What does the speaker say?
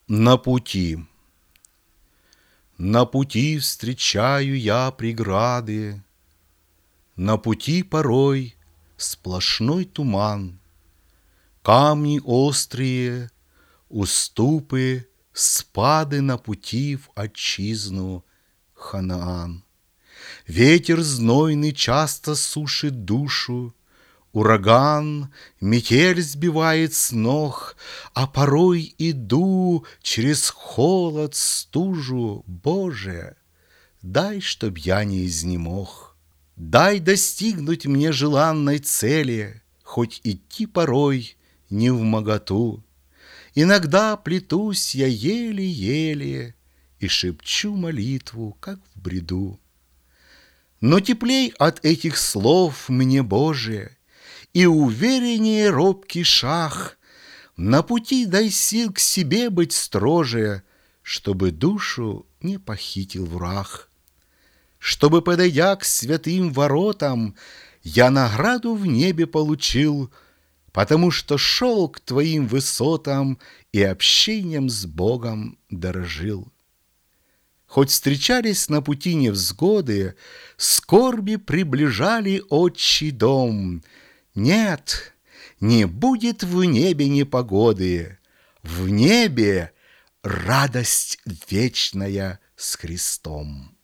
На пути. На пути встречаю я преграды, На пути порой сплошной туман, Камни острые, уступы, спады На пути в отчизну Ханаан. Ветер знойный часто сушит душу, Ураган, метель сбивает с ног, А порой иду через холод, стужу. Боже, дай, чтоб я не изнемог. Дай достигнуть мне желанной цели, Хоть идти порой невмоготу. Иногда плетусь я еле-еле И шепчу молитву, как в бреду. Но теплей от этих слов мне, Боже, И увереннее робкий шаг. На пути дай сил к себе быть строже, Чтобы душу не похитил враг. Чтобы, подойдя к святым воротам, Я награду в небе получил, Потому что шел к Твоим высотам И общением с Богом дорожил. Хоть встречались на пути невзгоды, Скорби приближали отчий дом. Нет, не будет в небе непогоды, В небе радость вечная с Христом.